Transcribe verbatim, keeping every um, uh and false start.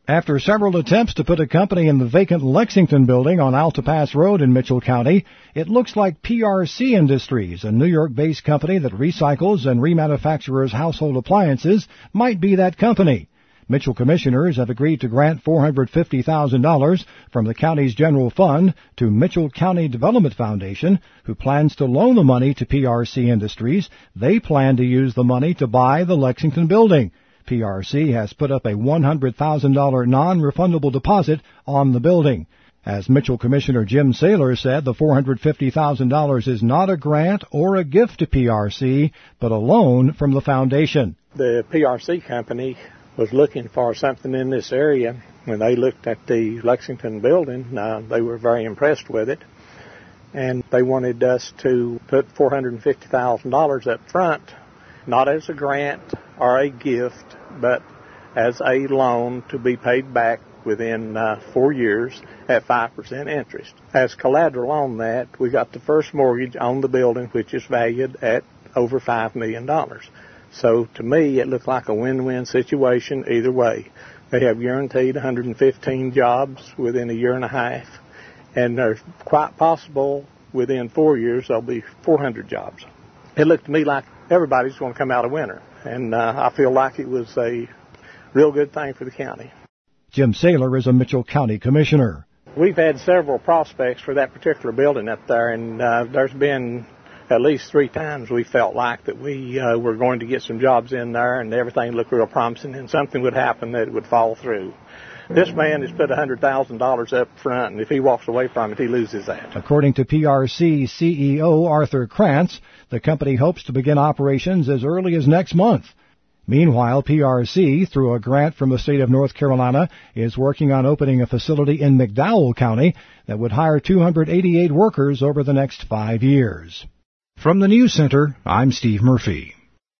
After several attempts to put a company in the vacant Lexington building on Alta Pass Road in Mitchell County, it looks like P R C Industries, a New York-based company that recycles and remanufactures household appliances, might be that company. Mitchell commissioners have agreed to grant four hundred fifty thousand dollars from the county's general fund to Mitchell County Development Foundation, who plans to loan the money to P R C Industries. They plan to use the money to buy the Lexington building. P R C has put up a one hundred thousand dollars non-refundable deposit on the building. As Mitchell Commissioner Jim Saylor said, the four hundred fifty thousand dollars is not a grant or a gift to P R C, but a loan from the foundation. The P R C company was looking for something in this area. When they looked at the Lexington building, uh, they were very impressed with it, and they wanted us to put four hundred fifty thousand dollars up front, not as a grant or a gift, but as a loan to be paid back within uh, four years at five percent interest. As collateral on that, we got the first mortgage on the building, which is valued at over five million dollars. So to me, it looked like a win-win situation either way. They have guaranteed one hundred fifteen jobs within a year and a half, and there's quite possible within four years there'll be four hundred jobs. It looked to me like everybody's going to come out a winner, and uh, I feel like it was a real good thing for the county. Jim Saylor is a Mitchell County Commissioner. We've had several prospects for that particular building up there, and uh, there's been at least three times we felt like that we uh, were going to get some jobs in there, and everything looked real promising, and something would happen that it would fall through. This man has put one hundred thousand dollars up front, and if he walks away from it, he loses that. According to P R C C E O Arthur Krantz, the company hopes to begin operations as early as next month. Meanwhile, P R C, through a grant from the state of North Carolina, is working on opening a facility in McDowell County that would hire two hundred eighty-eight workers over the next five years. From the News Center, I'm Steve Murphy.